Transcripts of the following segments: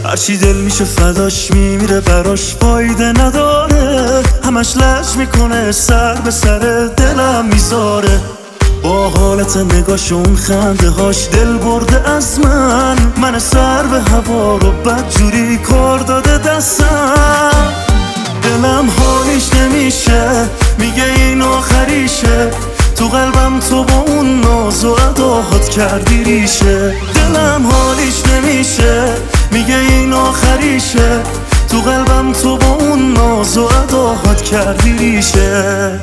هرچی دل میشه فداش میمیره براش فایده نداره، همش لج میکنه سر به سر دلم میذاره. با حالت نگاش اون خنده هاش دل برده از من سر به هوا رو بدجوری کار داده دستم. دلم حالیش نمیشه، میگه این آخریشه، تو قلبم تو با اون ناز و اداهات کردی ریشه. دلم حالیش نمیشه، میگه این آخریشه، تو قلبم تو با اون ناز و اداهات کردی ریشه.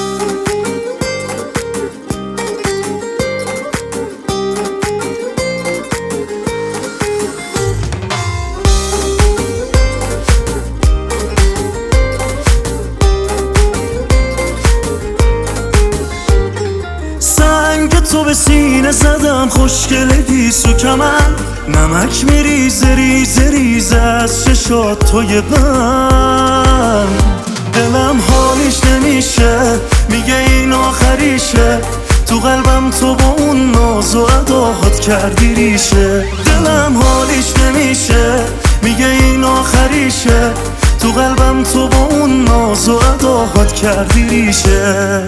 تو به سینه زدم خوشگله گیسو کمن، نمک میریزه ریزه ریزه از چشات توی من. دلم حالیش نمیشه، میگه این آخریشه، تو قلبم تو با اون ناز و اداهات کردی ریشه. دلم حالیش نمیشه، میگه این آخریشه، تو قلبم تو با اون ناز و اداهات کردی ریشه.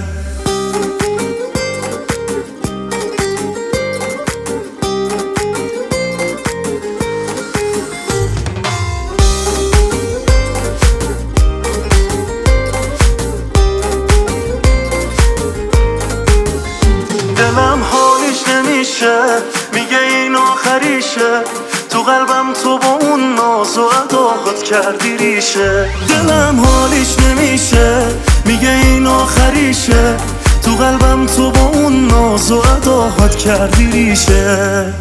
دلم حالیش نمیشه، میگه این آخریشه، تو قلبم تو با اون ناز و اداهات کردی ریشه. دلم حالیش نمیشه، میگه این آخریشه، تو قلبم تو با اون ناز و اداهات کردی ریشه.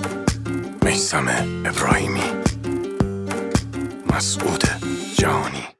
میثم ابراهیمی، مسعود جهانی.